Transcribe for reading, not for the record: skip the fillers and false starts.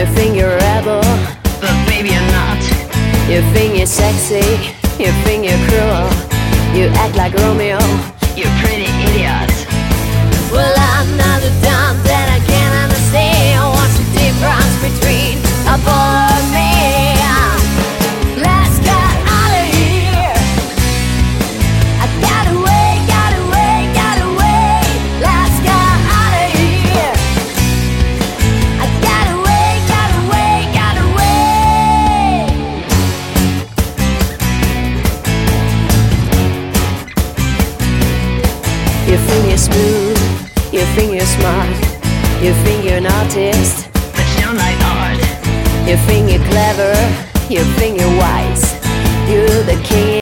You think you're rebel, but baby you're not. you think you're sexy, you think you're cruel, you act like Romeo, You pretty idiot. well I'm not the dumb that I can't understand. What's the difference between Apollo and me? Let's get out of here. I got away, got away, got away. Let's get out of here. I got away, got away, got away. You think you're smooth, you think you're smart, you think you're an artist, But you don't like art. you think you're clever, you think you're wise. You're the king